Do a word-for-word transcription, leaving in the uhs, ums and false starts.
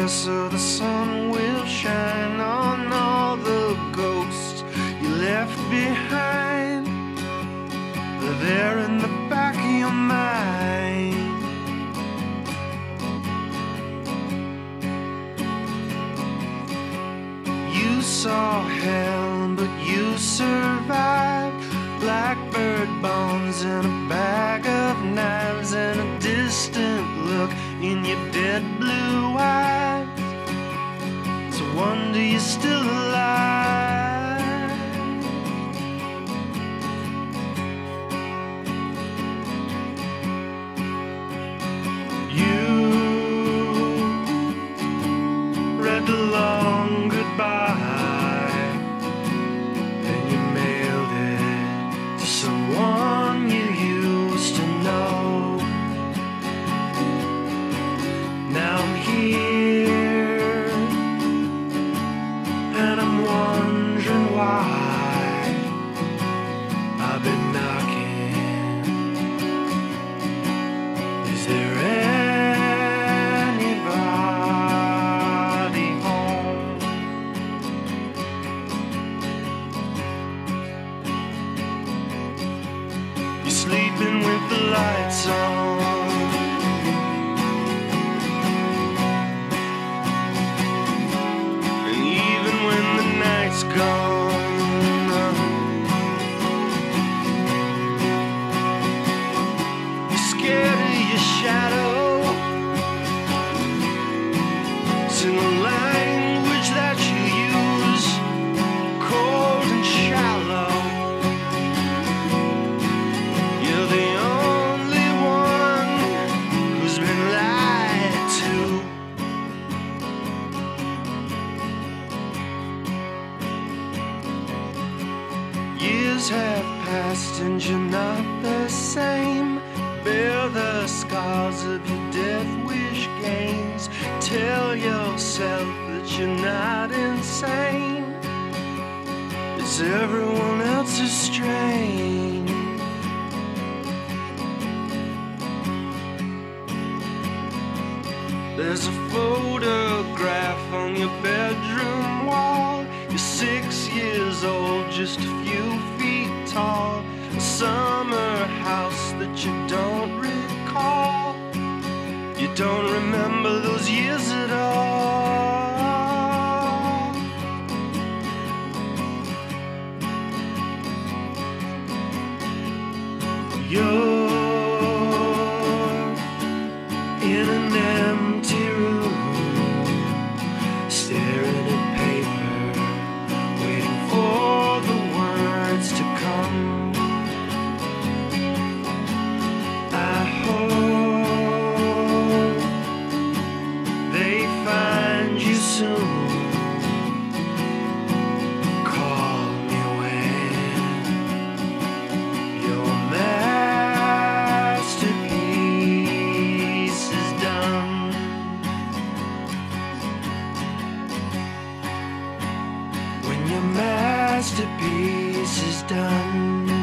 so the sun will shine on all the ghosts you left behind. They're there in the back of your mind. You saw hell, but you survived. Blackbird bombs and a bag of knives and a distant look in your dead blue eyes. It's a wonder you're still alive. You read the long goodbye and you mailed it to someone you used to know. Now I'm here and I'm wondering why I've been knocking. Is there anybody home? You're sleeping with the lights on. It's gone. You're scared of your shadow. It's in the language that you use, cold and shallow. You're the only one who's been lied to. Years have passed and you're not the same. Bear the scars of your death wish games. Tell yourself that you're not insane. It's everyone else's strain. There's a photograph on your bedroom wall. You're six years old, just a few feet tall. A summer house that you don't recall. You don't remember those years at all. You're in an empty room, staring at paper, waiting for the words to come. I hope they find you soon. Call me when your masterpiece is done. When your masterpiece is done.